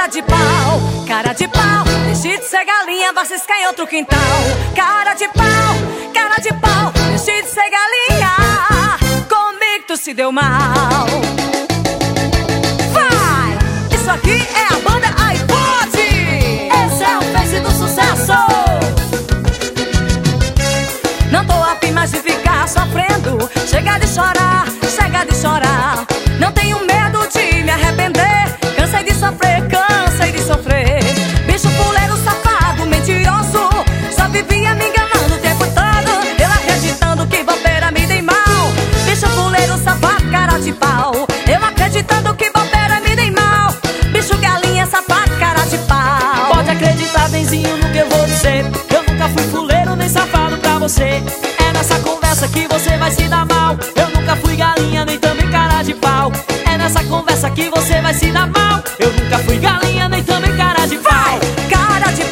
de pau, cara de pau. Deixe de ser galinha, vá ciscar em outro quintal. Cara de pau, deixe de ser galinha. Comigo tu se deu mal. Vai! Isso aqui é a banda iPod. Esse é o Face do sucesso. Não tô afim mais de ficar sofrendo. Chega de chorar, chega de chorar. Não tenho medo de me arrepender. Cansei de sofrer, cansei de sofrer. Bicho fuleiro, safado, mentiroso. Só vivia me enganando o tempo todo. Eu acreditando que bobeira me dei mal. Bicho fuleiro, safado, cara de pau. Eu acreditando que bobeira me dei mal. Bicho galinha, safado, cara de pau. Pode acreditar, benzinho, no que eu vou dizer. Eu nunca fui fuleiro nem safado pra você. É nessa conversa que você vai se dar mal. Eu nunca fui galinha nem também cara de pau. É nessa conversa que você vai se dar mal. Eu nunca fui galinha nem também cara de pau. Cara de